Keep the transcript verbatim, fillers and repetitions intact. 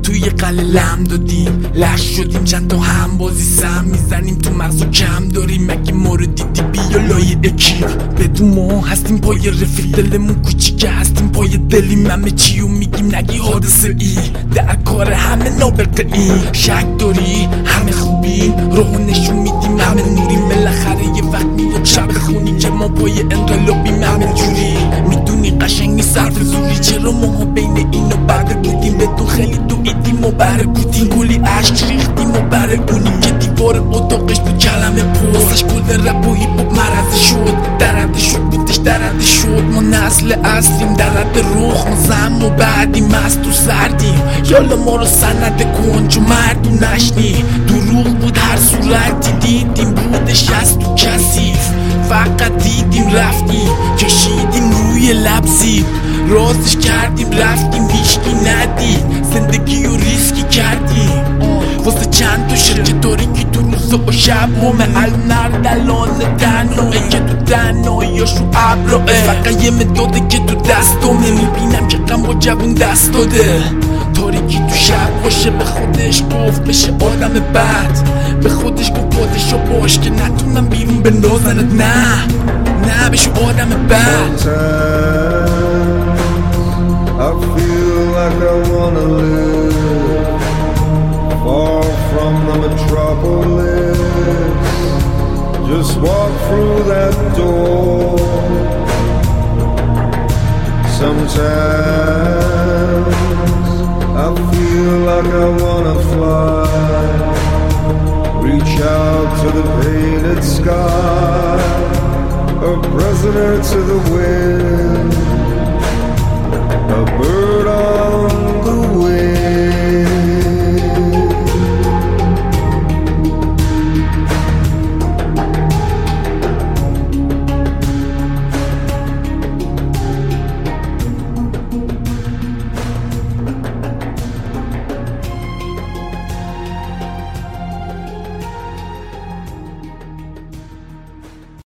توی قله لم دادیم، لش شدیم، چند تا هم بازی سم میزنیم، تو مغزو کم داریم، مگه ما رو دیدی بیا لای اکیپ. بدون ما هستیم پای رفیق، دلمون کوچیکه هستیم پای دلیم، همه چیو میگیم نگی حادثه ای، در کار همه نابغه ای. شک داری همه خوبیم، راهو نشون میدیم همه نوریم، بالاخره یه وقت میاد شب خونی که ما پای انقلابیم همه جوری. میدونی قشنگ نیست حرف زوری، چرا ما بین اینو بعد بودیم، به تو خیلی دویدیم و بره بودیم، کلی عشق ریختیم و بره اونیم که دیوار اتاقش بود کلمه پرسش، کل رپ و هیپ هاپ مرض شد، درد شد بودش درد شد. ما نسل اصلیم درد رخ، ما زم و بعدیم از تو سردیم، یالا ما رو سند کن چون مردی نشنی، دروغ بود هر صورتی دیدیم بودش از تو کثیف، فقط دیدیم رفتیم کشیدیم روی لبزیم، رازش کردیم رفتیم هیچکی ندید، زندگی و ریسکی کردیم واسه چند تا شرکت داری که تو روزا و شب همه الان اردلان تنهایی که تو تنهاییاشو ابراه، فقط یه مداده که تو دستامه، میبینم که غم با جوون دست داده، تاریکی تو شب باشه به خودش گفت بشه آدم بد، به خودش گفت پادشا باش که نتونم بیرون بندازنت، نه نه بشه آدم بد. I feel like I wanna live far from the metropolis, just walk through that door. Sometimes I feel like I wanna fly, reach out to the painted sky, a prisoner to the wind.